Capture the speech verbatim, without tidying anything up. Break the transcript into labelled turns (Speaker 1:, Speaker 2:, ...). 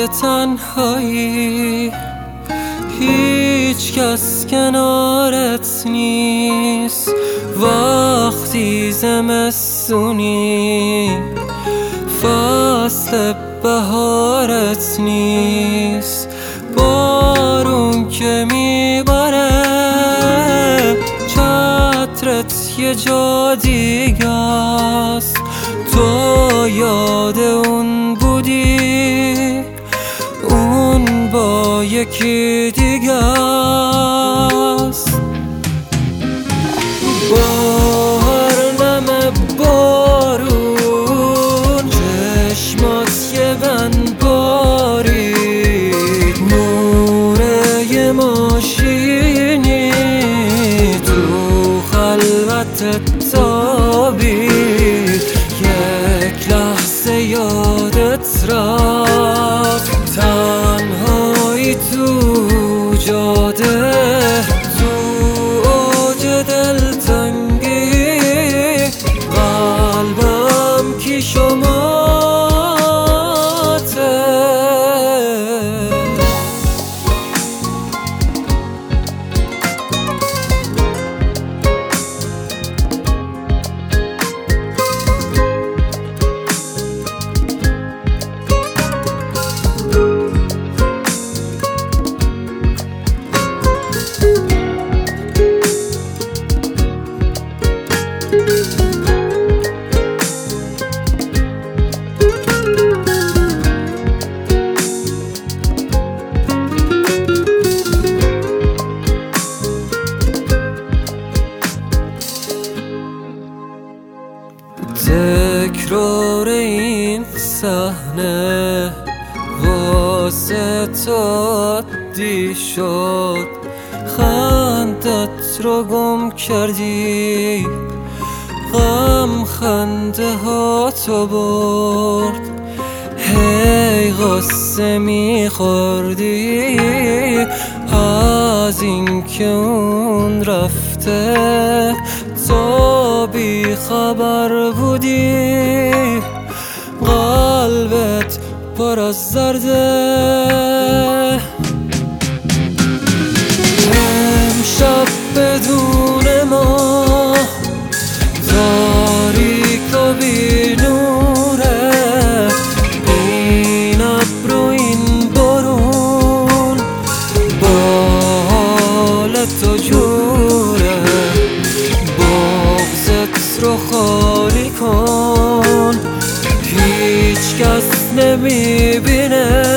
Speaker 1: توی تنهایی هیچ کس کنارت نیست، وقتی زمستونی فصل بهارت نیست، بارون که میباره چترت یه جا دیگه است، تو یاد اون بودی اون با یکی دیگه است. با هر نم بارون چشمات یه بند بارید، نوره یه ماشینی تو خلوتت تابید، یک لحظه یادت رفت تنهایی تو جاده، تو اوج دلتنگی قلبم کی شماته. تکرار این صحنه واسه تو عادی شد، خندت رو گم کردی، غم خنده ها تو برد، هی غصه میخوردی از این که اون رفته، تو بی خبر بودی قلبت پر از زرده. امشب بدون ما تاریک و بی نوره، این ابر و این بارون با حال تو جوره، بغضت رو خالی کن هیچ کس نمیبینه،